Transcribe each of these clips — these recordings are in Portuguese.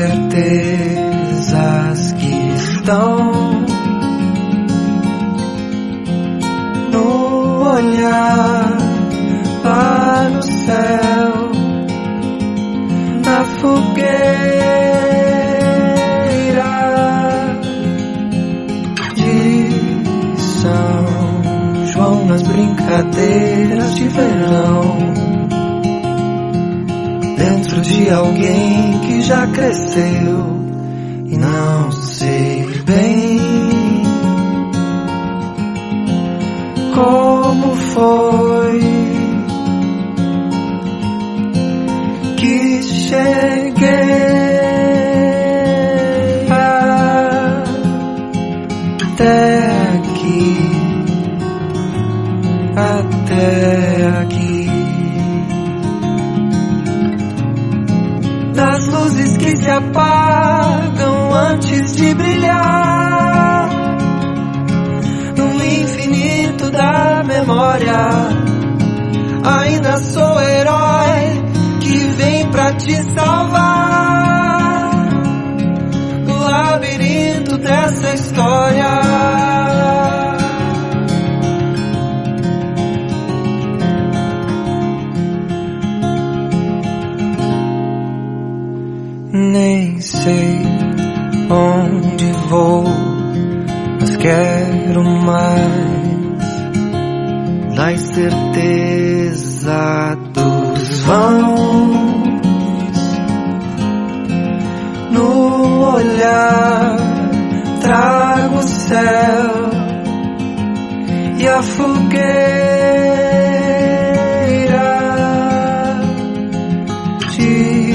certezas que estão no olhar para o céu, na fogueira de São João, nas brincadeiras de verão, dentro de alguém que já cresceu e não sei bem como foi que cheguei até aqui, até aqui. Das luzes que se apagam antes de brilhar, no infinito da memória, ainda sou herói que vem pra te salvar do labirinto dessa história. Nem sei onde vou, mas quero mais das certezas dos vãos. No olhar trago o céu e a fogueira de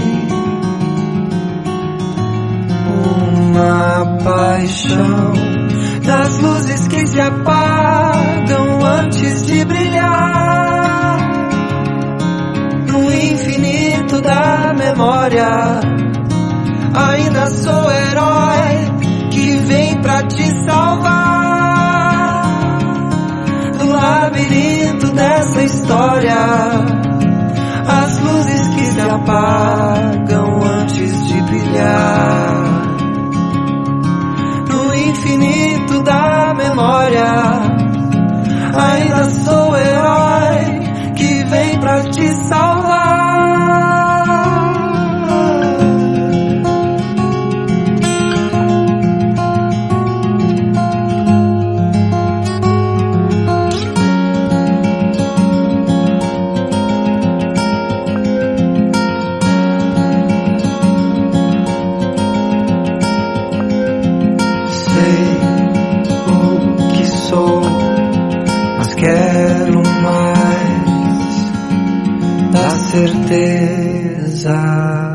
uma paixão. Das luzes que se apagam antes de brilhar, no infinito da memória, ainda sou herói que vem pra te salvar do labirinto dessa história. As luzes que se apagam antes de brilhar, no infinito da memória, ainda sou herói que vem pra te salvar. Quero mais da certeza